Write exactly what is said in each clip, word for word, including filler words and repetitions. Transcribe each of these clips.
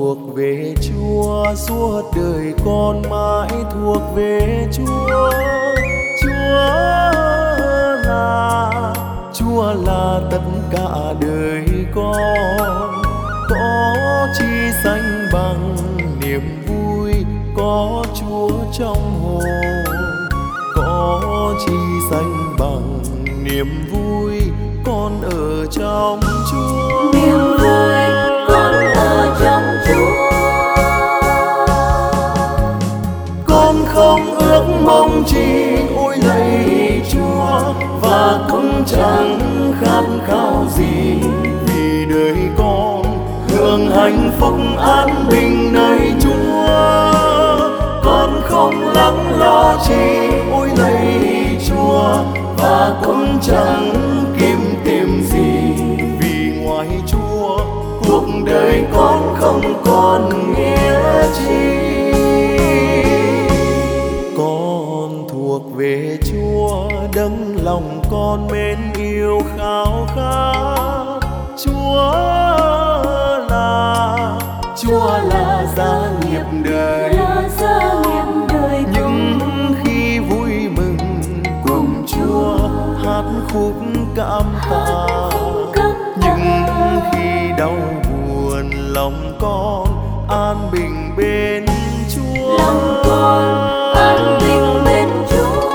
thuộc về Chúa, suốt đời con mãi thuộc về Chúa. Chúa là Chúa là tất cả đời con, có chi sánh bằng niềm vui có Chúa trong hồn, có chi sánh bằng niềm vui con ở trong Chúa. Niềm vui con ở trong Chúa. Con không ước mong chi ôi lạy Chúa, và cũng chẳng khát khao gì, vì đời con hưởng hạnh phúc an bình nơi Chúa. Con không lắng lo chi ôi lạy Chúa, và cũng chẳng kiếm tìm gì, vì ngoài Chúa cuộc đời con không còn nghĩa chi. Con thuộc về Chúa, đấng lòng con mến yêu khao khát. Chúa là Chúa là gia nghiệp đời, những khi vui mừng cùng Chúa hát khúc cảm tạ, những khi đau buồn lòng con an bình bên Chúa. Lòng con an bình bên Chúa.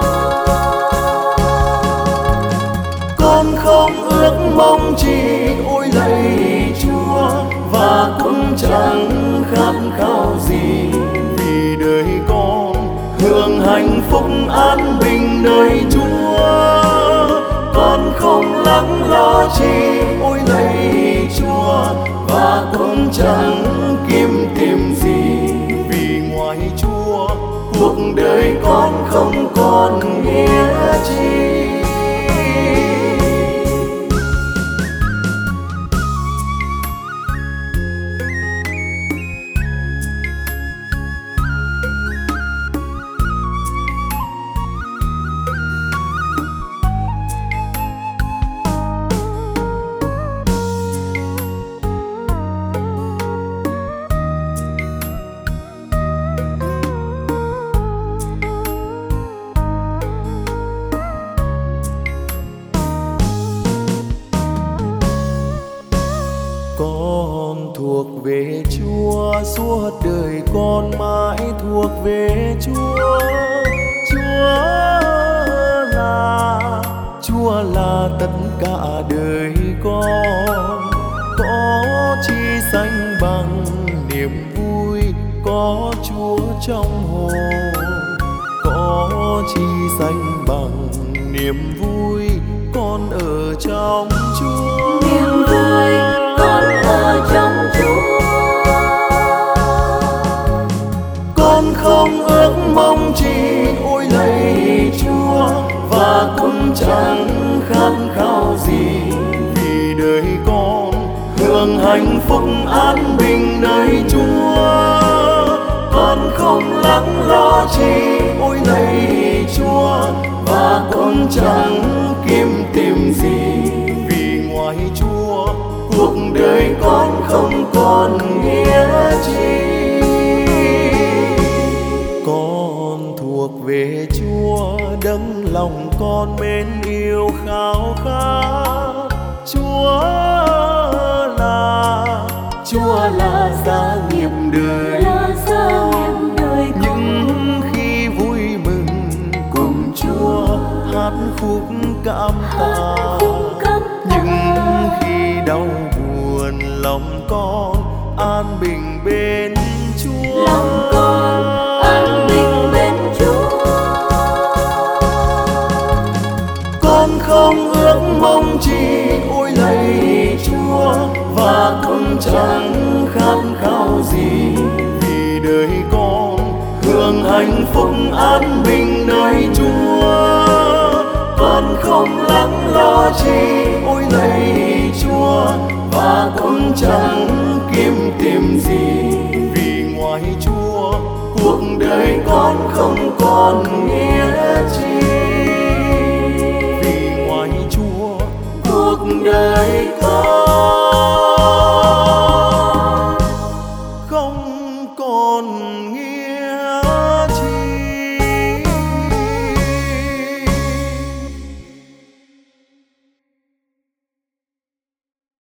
Con không ước mong chi ôi lạy Chúa, và cũng chẳng khát khao gì, vì đời con hưởng hạnh phúc an bình nơi Chúa. Con không lắng lo chi ôi lạy Chúa, và cũng chẳng kiếm tìm gì, vì ngoài Chúa cuộc đời con không còn nghĩa chi. Con thuộc về Chúa, suốt đời con mãi thuộc về Chúa. Chúa là Chúa là tất cả đời con, có chi sánh bằng niềm vui có Chúa trong hồn, có chi sánh bằng niềm vui con ở trong Chúa. Niềm vui con ở trong Chúa. Con không ước mong chi ôi lạy Chúa, và cũng chẳng khát khao gì, vì đời con hưởng hạnh phúc an bình nơi Chúa. Con không lắng lo chi ôi lạy Chúa, và cũng chẳng kiếm tìm gì, vì ngoài Chúa cuộc đời con không còn nghĩa chi. Con thuộc về Chúa, đấng lòng con mến yêu khao khát. Chúa là Chúa là gia nghiệp đời, những khi vui mừng cùng Chúa hát khúc cảm tạ, những khi đau buồn lòng con an bình bên Chúa. Lòng con an bình bên Chúa. Con không ước mong chi ôi lạy Chúa, và cũng chẳng khát khao gì, vì đời con hưởng hạnh phúc an bình nơi Chúa. Con không lắng lo chi ôi lạy Chúa, và cũng chẳng kiếm tìm gì, vì ngoài Chúa cuộc đời con không còn nghĩa chi. Vì ngoài Chúa cuộc đời con không con